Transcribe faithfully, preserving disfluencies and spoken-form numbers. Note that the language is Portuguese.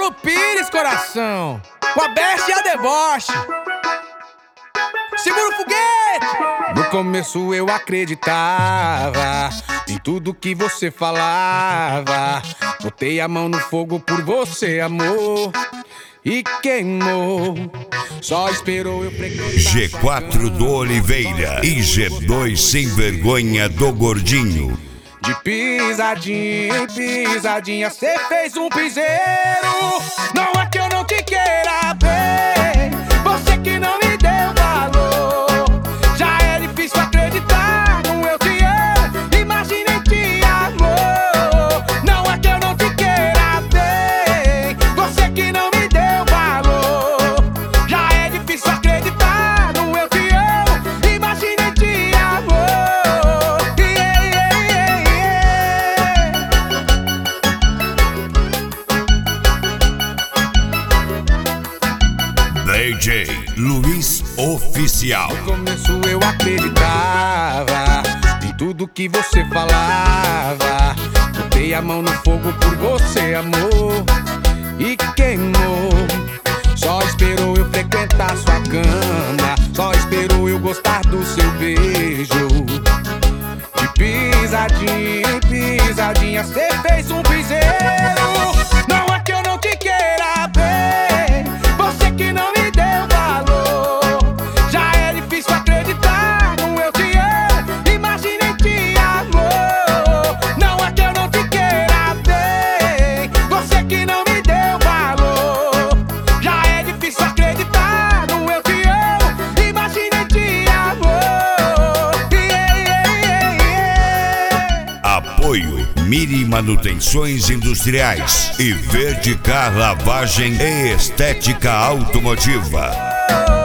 Paulo Pires, coração. Com a besta e a deboche. Segura o foguete! No começo eu acreditava em tudo que você falava. Botei a mão no fogo por você, amor, e queimou. Só esperou eu frequentar G quatro do Oliveira e G dois sem vergonha do Gordinho. De pisadinha em pisadinha cê fez um piseiro. Não é que eu não te queira ver, você que não me deu valor. Já é difícil acreditar no eu te amo, imaginei te amor. Não é que eu não te queira ver, você que não me deu valor. Já é difícil acreditar no eu te amo, imaginei te amor. Yeah, yeah, yeah. D J Luiz Oficial. No começo eu acreditava em tudo que você falava. Botei a mão no fogo por você, amor, e queimou. Só esperou eu frequentar sua cama, só esperou eu gostar do seu beijo. De pisadinha em pisadinha cê fez um piseiro. Não é que eu não te queira ver, você que não me deu valor. Já é difícil acreditar no eu te amo, imaginei te amor. Não é que eu não te queira ver, você que não me deu valor. Já é difícil acreditar no eu te amo, imaginei te amor. Yeah, yeah, yeah. Apoio Miri Manutenções Industriais e Verdicar Lavagem e Estética Automotiva.